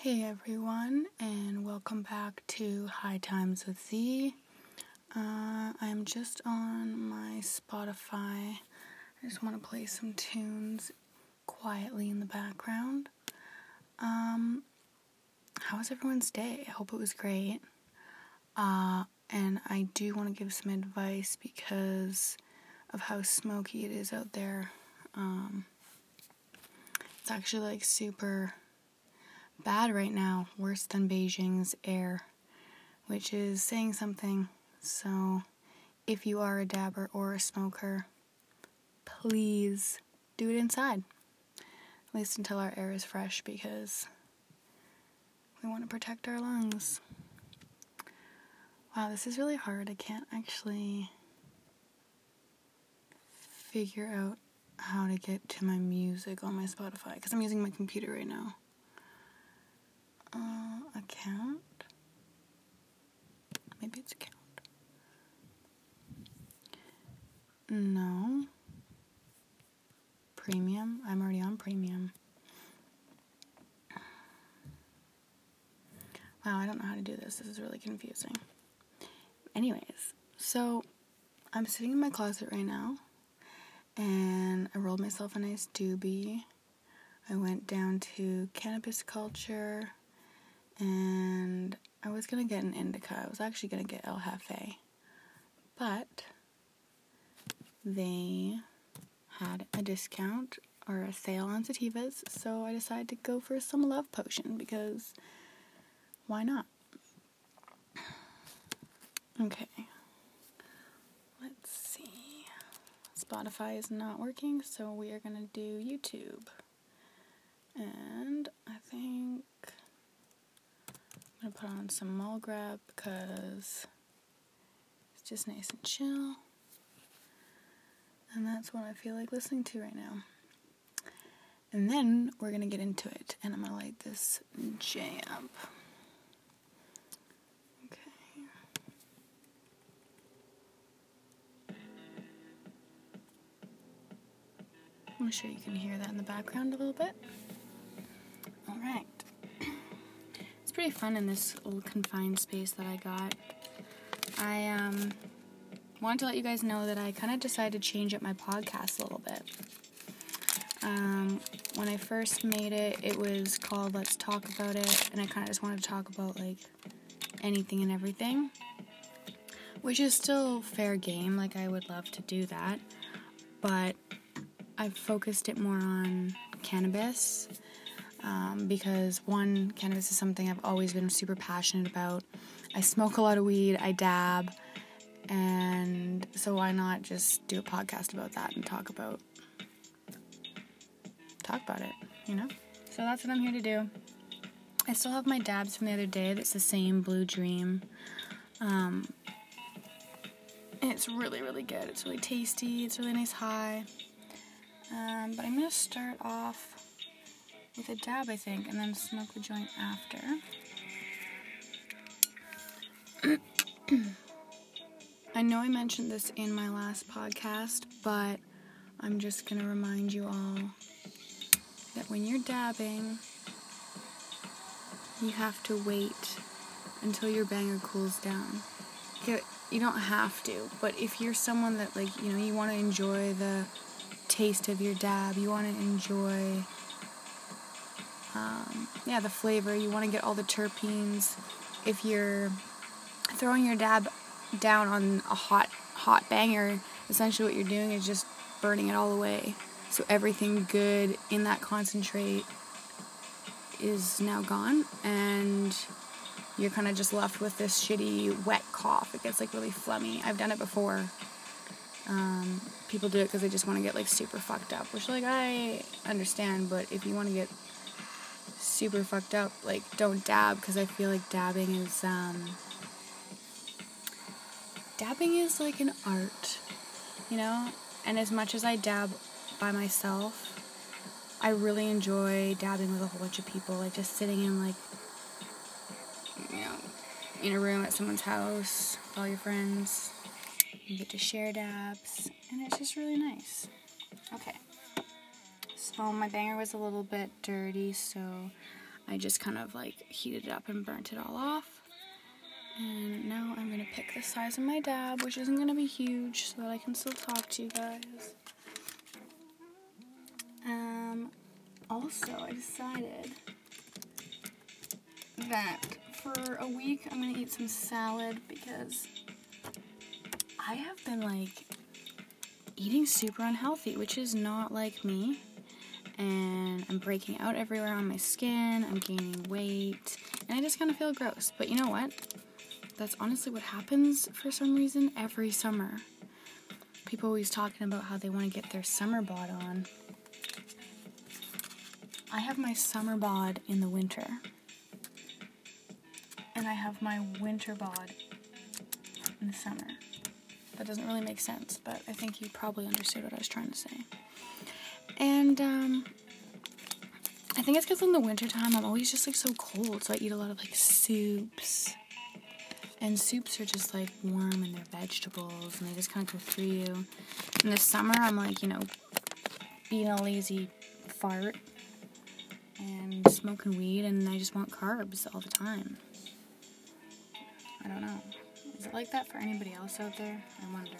Hey everyone, and welcome back to High Times with Z. I'm just on my Spotify. I just want to play some tunes quietly in the background. How was everyone's day? I hope it was great. And I do want to give some advice because of how smoky it is out there. It's actually super bad right now, worse than Beijing's air, which is saying something. So if you are a dabber or a smoker, please do it inside, at least until our air is fresh, because we want to protect our lungs. Wow, this is really hard. I can't actually figure out how to get to my music on my Spotify because I'm using my computer right now. Account? Maybe it's account. No. Premium? I'm already on premium. Wow, I don't know how to do this. This is really confusing. Anyways, so I'm sitting in my closet right now, and I rolled myself a nice doobie. I went down to Cannabis Culture, and I was going to get an indica. I was actually going to get El Jefe, but they had a discount or a sale on sativas, so I decided to go for some love potion because why not? Okay, let's see. Spotify is not working, so we are going to do YouTube. And I think I'm going to put on some Mulgrab because it's just nice and chill. And that's what I feel like listening to right now. And then we're going to get into it. And I'm going to light this jam. Okay. I'm sure you can hear that in the background a little bit. Alright. It's pretty fun in this little confined space that I got. I wanted to let you guys know that I kind of decided to change up my podcast a little bit. When I first made it, it was called Let's Talk About It, and I kind of just wanted to talk about anything and everything, which is still fair game. I would love to do that, but I've focused it more on cannabis, because one, cannabis is something I've always been super passionate about. I smoke a lot of weed, I dab, and so why not just do a podcast about that and talk about it, you know? So that's what I'm here to do. I still have my dabs from the other day. That's the same Blue Dream. And it's really, really good. It's really tasty. It's really nice high. But I'm going to start off with a dab, I think, and then smoke the joint after. I know I mentioned this in my last podcast, but I'm just going to remind you all that when you're dabbing, you have to wait until your banger cools down. You don't have to, but if you're someone that, you want to enjoy the taste of your dab, you want to enjoy, the flavor, you want to get all the terpenes, if you're throwing your dab down on a hot banger, essentially what you're doing is just burning it all away. So everything good in that concentrate is now gone, and you're kind of just left with this shitty wet cough. It gets really phlegmy. I've done it before. People do it because they just want to get super fucked up, which I understand, but if you want to get super fucked up, don't dab, because I feel like dabbing is an art, you know? And as much as I dab by myself, I really enjoy dabbing with a whole bunch of people, just sitting in in a room at someone's house with all your friends. You get to share dabs, and it's just really nice. Okay, so my banger was a little bit dirty, so I just kind of like heated it up and burnt it all off. And now I'm going to pick the size of my dab, which isn't going to be huge, so that I can still talk to you guys. Also, I decided that for a week I'm going to eat some salad because I have been like eating super unhealthy, which is not like me. And I'm breaking out everywhere on my skin, I'm gaining weight, and I just kind of feel gross. But you know what? That's honestly what happens for some reason every summer. People always talking about how they want to get their summer bod on. I have my summer bod in the winter. And I have my winter bod in the summer. That doesn't really make sense, but I think you probably understood what I was trying to say. And, I think it's because in the wintertime I'm always just like so cold, so I eat a lot of like soups. And soups are just like warm and they're vegetables and they just kind of go through you. In the summer I'm like, being a lazy fart and smoking weed and I just want carbs all the time. I don't know. Is it like that for anybody else out there? I wonder.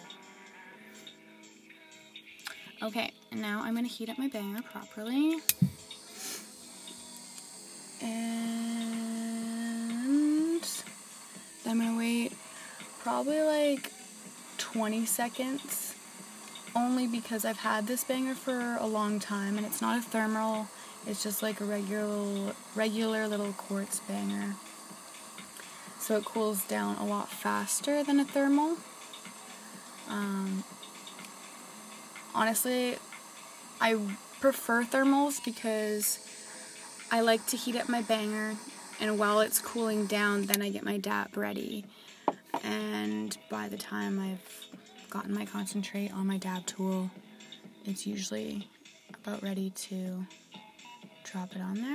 Okay, and now I'm going to heat up my banger properly. And I'm going to wait probably like 20 seconds. Only because I've had this banger for a long time and it's not a thermal. It's just like a regular little quartz banger. So it cools down a lot faster than a thermal. Honestly, I prefer thermals because I like to heat up my banger, and while it's cooling down, then I get my dab ready. And by the time I've gotten my concentrate on my dab tool, it's usually about ready to drop it on there.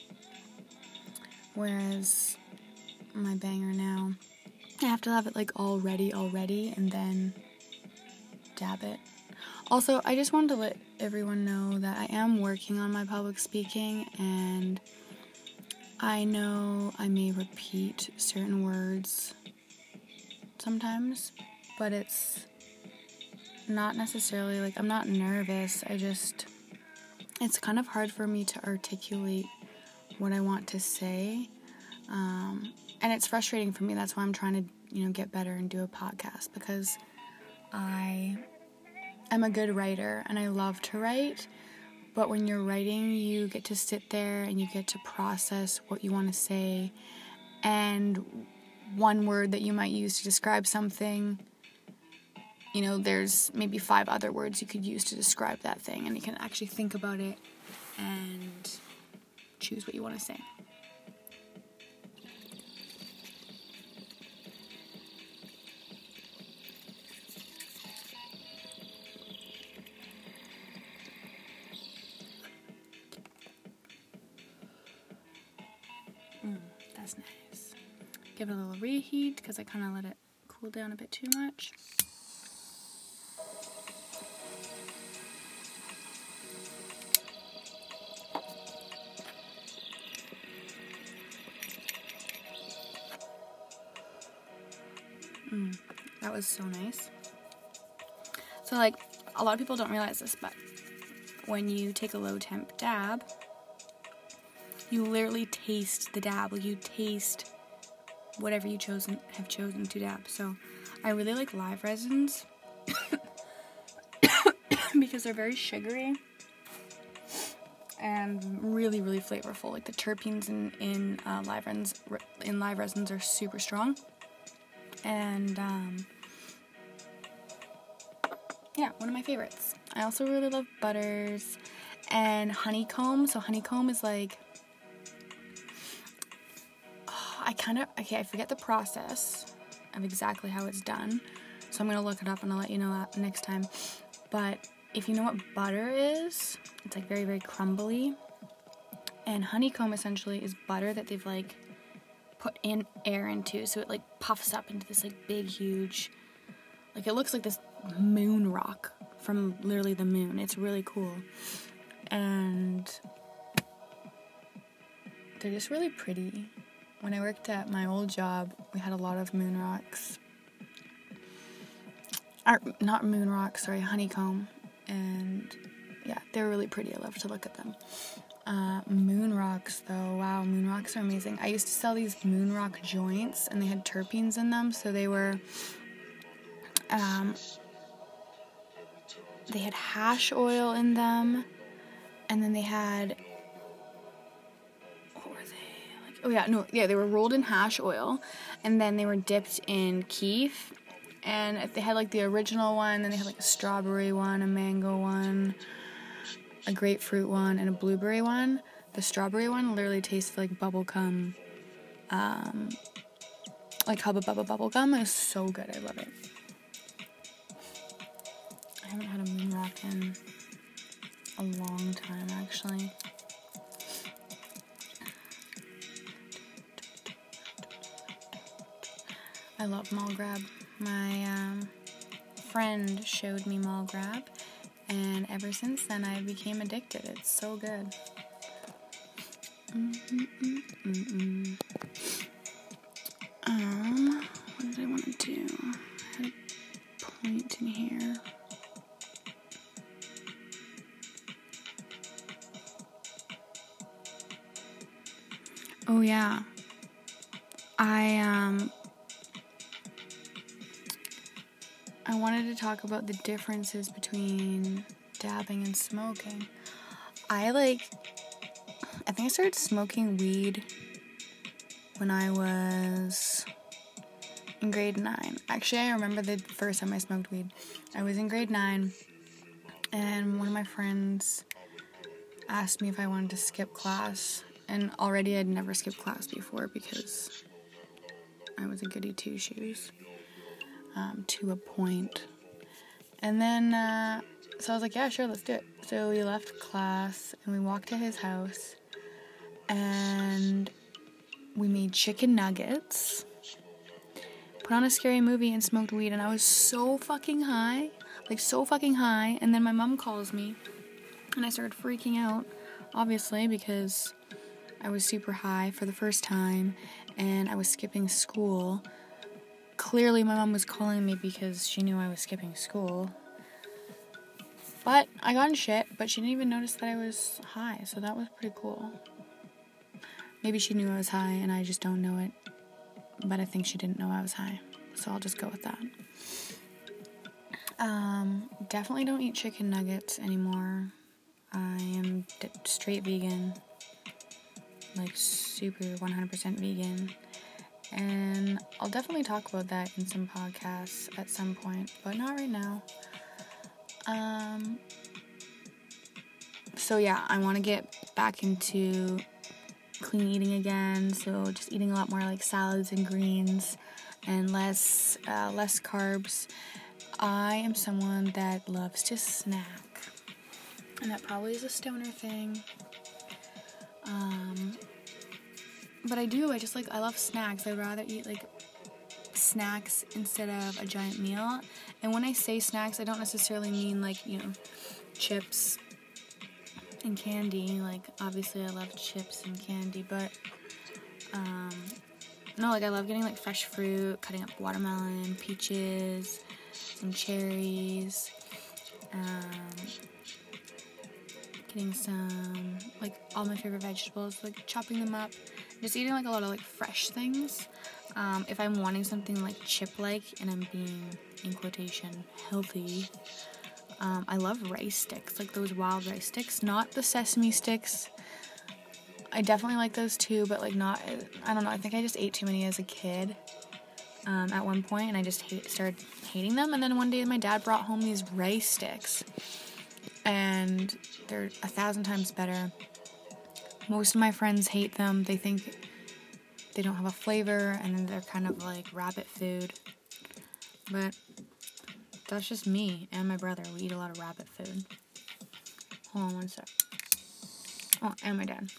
Whereas my banger now, I have to have it like all ready and then dab it. Also, I just wanted to let everyone know that I am working on my public speaking, and I know I may repeat certain words sometimes, but it's not necessarily like I'm not nervous. It's kind of hard for me to articulate what I want to say, and it's frustrating for me. That's why I'm trying to, get better and do a podcast, because I'm a good writer and I love to write, but when you're writing, you get to sit there and you get to process what you want to say, and one word that you might use to describe something, there's maybe 5 other words you could use to describe that thing, and you can actually think about it and choose what you want to say. That's nice. Give it a little reheat because I kind of let it cool down a bit too much. That was so nice. So like, a lot of people don't realize this, but when you take a low temp dab, you literally taste the dab. Like, you taste whatever you have chosen to dab. So I really like live resins because they're very sugary and really, really flavorful. Like, the terpenes in live resins are super strong. And one of my favorites. I also really love butters and honeycomb. So honeycomb is like, I forget the process of exactly how it's done, so I'm going to look it up and I'll let you know that next time. But if you know what butter is, it's like very, very crumbly, and honeycomb essentially is butter that they've like put in air into, so it like puffs up into this like big, huge, like, it looks like this moon rock from literally the moon. It's really cool. And they're just really pretty. When I worked at my old job, we had a lot of moon rocks. Not moon rocks, sorry, honeycomb. And yeah, they're really pretty. I love to look at them. Moon rocks, though, wow, moon rocks are amazing. I used to sell these moon rock joints, and they had terpenes in them, so they were, they had hash oil in them, and then they had, what were they? They were rolled in hash oil, and then they were dipped in keef, and if they had, like, the original one, then they had, like, a strawberry one, a mango one, a grapefruit one, and a blueberry one. The strawberry one literally tasted like bubblegum, like Hubba Bubba bubblegum. It was so good. I love it. I haven't had a moon rock in a long time, actually. I love mall grab. My friend showed me mall grab, and ever since then I became addicted. It's so good. What did I want to do? I had a point in here. Oh yeah. I wanted to talk about the differences between dabbing and smoking. I think I started smoking weed when I was in grade 9. Actually, I remember the first time I smoked weed. I was in grade 9, and one of my friends asked me if I wanted to skip class. And already I'd never skipped class before because I was a goody two-shoes, to a point. And then, so I was like, yeah, sure, let's do it. So we left class, and we walked to his house, and we made chicken nuggets, put on a scary movie, and smoked weed, and I was so fucking high, and then my mom calls me, and I started freaking out, obviously, because I was super high for the first time, and I was skipping school. Clearly, my mom was calling me because she knew I was skipping school. But I got in shit, but she didn't even notice that I was high, so that was pretty cool. Maybe she knew I was high, and I just don't know it. But I think she didn't know I was high, so I'll just go with that. Definitely don't eat chicken nuggets anymore. I am straight vegan. Like, super 100% vegan. And I'll definitely talk about that in some podcasts at some point, but not right now. So yeah, I want to get back into clean eating again, so just eating a lot more like salads and greens and less carbs. I am someone that loves to snack, and that probably is a stoner thing. But I love snacks. I'd rather eat, like, snacks instead of a giant meal. And when I say snacks, I don't necessarily mean, like, chips and candy. Like, obviously I love chips and candy, but, no, like, I love getting, like, fresh fruit, cutting up watermelon, peaches, some cherries, getting some, like, all my favorite vegetables, like, chopping them up, just eating, like, a lot of, like, fresh things. If I'm wanting something, like, chip-like, and I'm being, in quotation, healthy, I love rice sticks, like those wild rice sticks, not the sesame sticks. I definitely like those too, but, like, not, I don't know, I think I just ate too many as a kid, at one point, and I just started hating them, and then one day my dad brought home these rice sticks, and they're 1,000 times better. Most of my friends hate them. They think they don't have a flavor, and then they're kind of like rabbit food. But that's just me and my brother. We eat a lot of rabbit food. Hold on one sec. Oh, and my dad.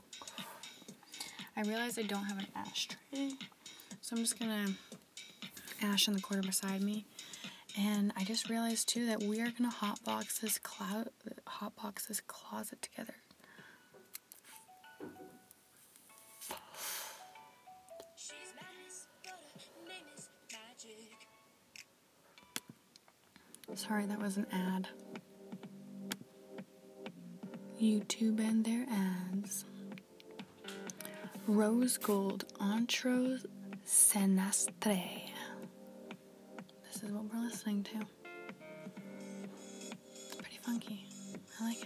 I realize I don't have an ashtray, so I'm just gonna Ash in the corner beside me. And I just realized too that we are gonna hotbox this closet together. Sorry, that was an ad. YouTube and their ads. Rose Gold Antro Senastre. This is what we're listening to. It's pretty funky. I like it.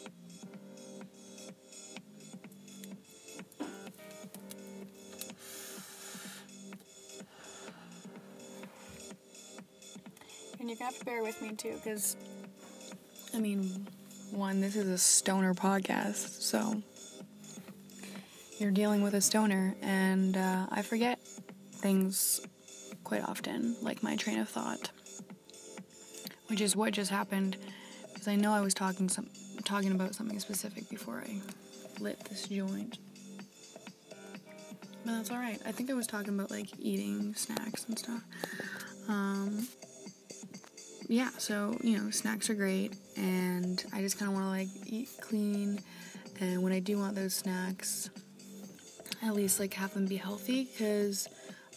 And you're gonna have to bear with me too, because, I mean, one, this is a stoner podcast, so you're dealing with a stoner, and I forget things quite often, like my train of thought, which is what just happened, because I know I was talking about something specific before I lit this joint. But that's alright. I think I was talking about, like, eating snacks and stuff. Yeah, so, snacks are great, and I just kind of want to, like, eat clean, and when I do want those snacks, at least, like, have them be healthy, because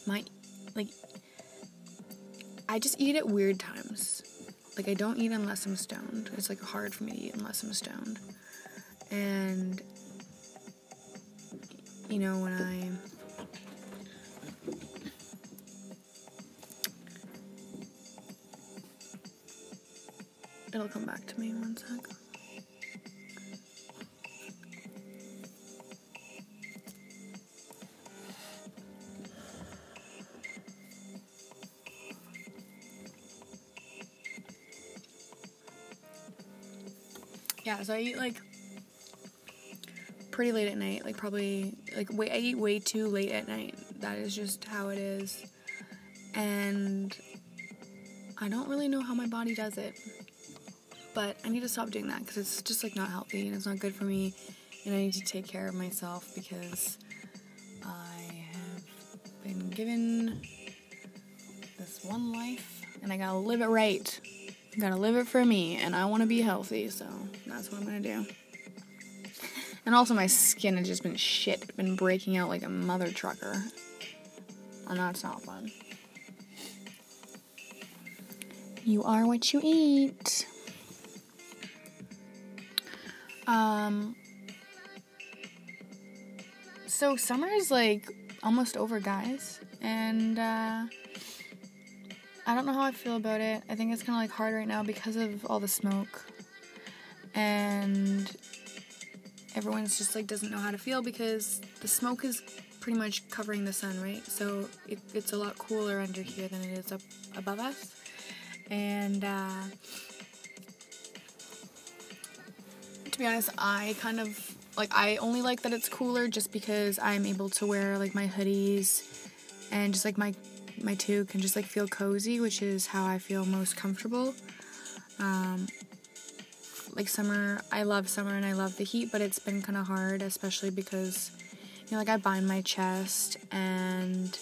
I just eat at weird times. Like, I don't eat unless I'm stoned. It's, like, hard for me to eat unless I'm stoned. And, when it'll come back to me, one sec. Yeah, so I eat, like, pretty late at night, like, probably, like, I eat way too late at night. That is just how it is. And I don't really know how my body does it. But I need to stop doing that, because it's just, like, not healthy, and it's not good for me, and I need to take care of myself, because I have been given this one life, and I gotta live it right. I gotta live it for me, and I want to be healthy, so that's what I'm gonna do. And also my skin has just been shit. It's been breaking out like a mother trucker. And that's not fun. You are what you eat. So summer is, like, almost over, guys. And, I don't know how I feel about it. I think it's kind of, like, hard right now because of all the smoke. And everyone's just, like, doesn't know how to feel because the smoke is pretty much covering the sun, right? So it's a lot cooler under here than it is up above us. And, to be honest, I kind of, like, I only like that it's cooler just because I'm able to wear, like, my hoodies and just, like, my toque and just, like, feel cozy, which is how I feel most comfortable. Like, summer, I love summer and I love the heat, but it's been kind of hard, especially because, like, I bind my chest, and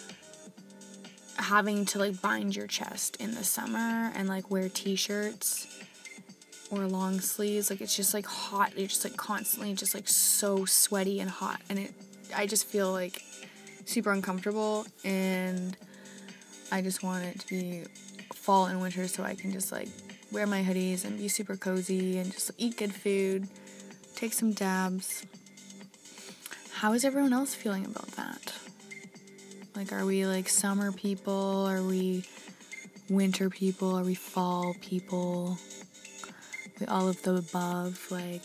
having to, like, bind your chest in the summer and, like, wear t-shirts or long sleeves, like, it's just, like, hot. You're just, like, constantly just, like, so sweaty and hot, and I just feel, like, super uncomfortable, and I just want it to be fall and winter so I can just, like, wear my hoodies and be super cozy and just eat good food, take some dabs. How is everyone else feeling about that? Like, are we, like, summer people? Are we winter people? Are we fall people? All of the above, like,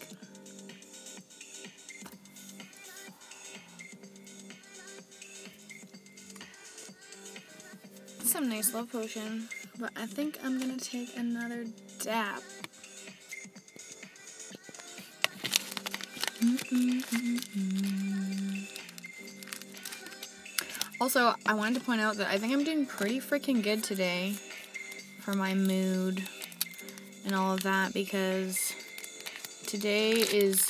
some nice love potion, but I think I'm gonna take another dab. Also, I wanted to point out that I think I'm doing pretty freaking good today for my mood and all of that, because today is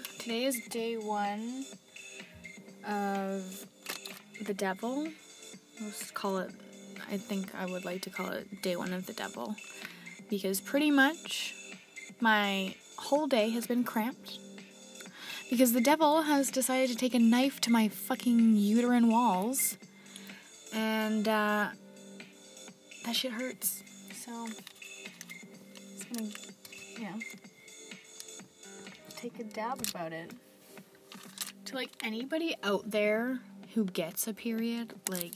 day 1 of the devil, let's call it, I think I would like to call it day one of the devil. Because pretty much my whole day has been cramped. Because the devil has decided to take a knife to my fucking uterine walls. And, that shit hurts. So, it's gonna, take a dab about it. To, like, anybody out there who gets a period, like,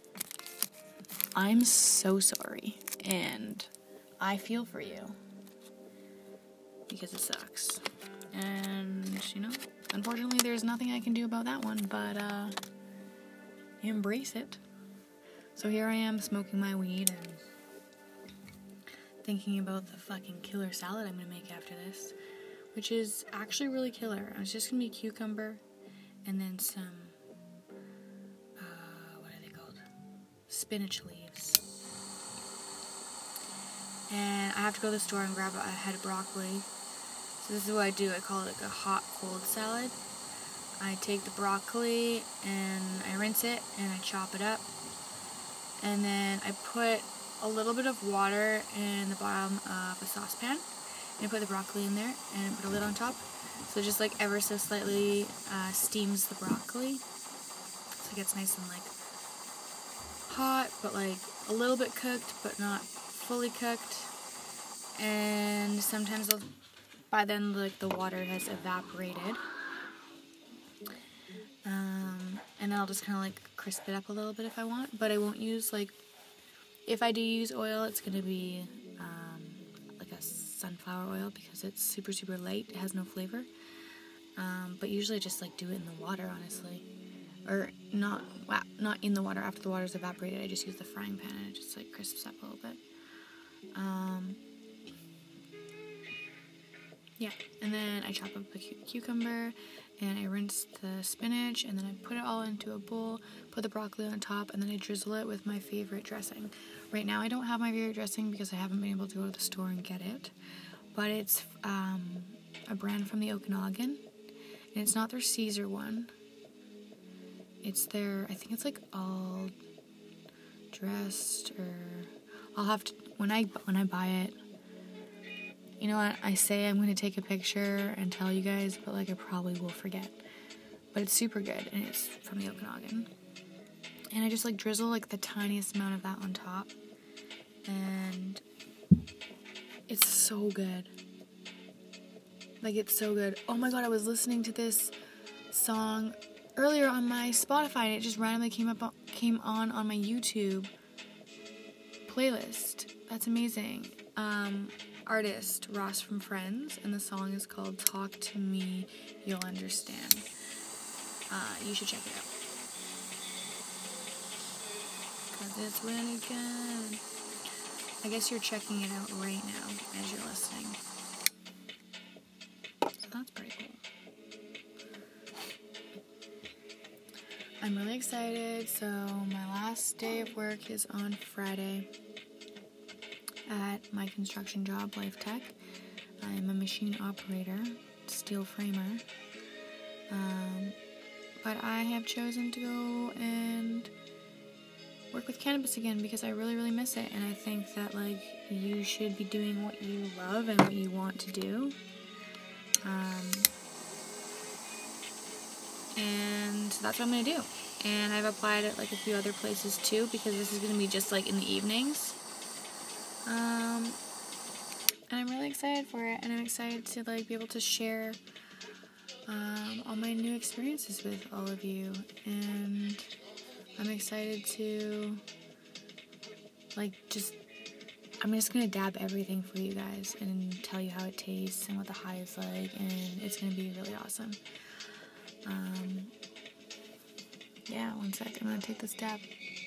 I'm so sorry. And I feel for you. Because it sucks. And, unfortunately there's nothing I can do about that one, but, embrace it. So here I am smoking my weed and thinking about the fucking killer salad I'm gonna make after this, which is actually really killer. It's just gonna be cucumber and then some, what are they called? Spinach leaves. And I have to go to the store and grab a head of broccoli. So this is what I do. I call it like a hot cold salad. I take the broccoli and I rinse it and I chop it up. And then I put a little bit of water in the bottom of a saucepan. And I put the broccoli in there and put a lid on top. So just like ever so slightly steams the broccoli. So it gets nice and like hot, but like a little bit cooked, but not fully cooked. And sometimes by then like the water has evaporated. And then I'll just kind of like crisp it up a little bit if I want, but I won't use like, if I do use oil, it's going to be like a sunflower oil because it's super, super light. It has no flavor. But usually I just like do it in the water, honestly. Or not in the water. After the water's evaporated, I just use the frying pan and it just like crisps up a little bit. Yeah, and then I chop up a cucumber, and I rinse the spinach, and then I put it all into a bowl, put the broccoli on top, and then I drizzle it with my favorite dressing. Right now I don't have my favorite dressing because I haven't been able to go to the store and get it, but it's a brand from the Okanagan, and it's not their Caesar one. It's their, I think it's like all dressed, or I'll have to, when I buy it, you know what, I say I'm going to take a picture and tell you guys, but like I probably will forget. But it's super good, and it's from the Okanagan. And I just like drizzle like the tiniest amount of that on top. And it's so good. Like, it's so good. Oh my god, I was listening to this song earlier on my Spotify, and it just randomly came on my YouTube playlist. That's amazing. Artist Ross from Friends, and the song is called Talk to Me, You'll Understand. You should check it out. Cause it's really good. I guess you're checking it out right now as you're listening. So that's pretty cool. I'm really excited. So my last day of work is on Friday at my construction job, Life Tech. I'm a machine operator, steel framer. But I have chosen to go and work with cannabis again because I really, really miss it. And I think that, like, you should be doing what you love and what you want to do. And that's what I'm going to do. And I've applied at, like, a few other places, too, because this is going to be just, like, in the evenings. And I'm really excited for it, and I'm excited to like be able to share all my new experiences with all of you, and I'm excited to I'm just gonna dab everything for you guys and tell you how it tastes and what the high is like, and it's gonna be really awesome. Yeah, one sec, I'm gonna take this dab.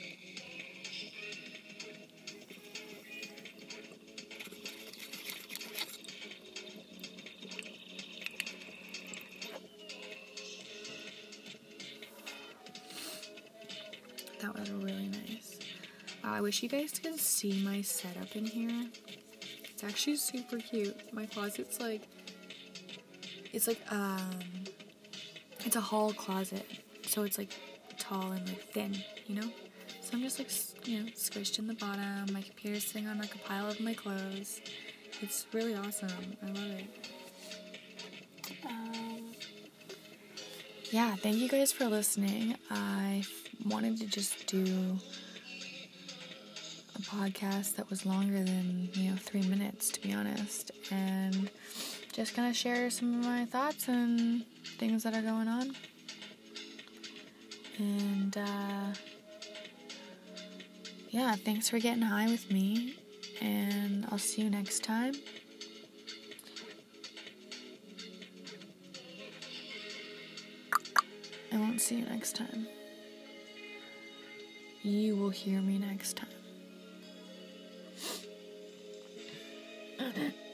That was really nice. I wish you guys could see my setup in here. It's actually super cute. My closet's like, it's a hall closet. So it's like tall and like thin, you know? So I'm just like, squished in the bottom. My computer's sitting on like a pile of my clothes. It's really awesome. I love it. Yeah, thank you guys for listening. I wanted to just do a podcast that was longer than, 3 minutes, to be honest. And just kind of share some of my thoughts and things that are going on. And, yeah, thanks for getting high with me. And I'll see you next time. I won't see you next time. You will hear me next time.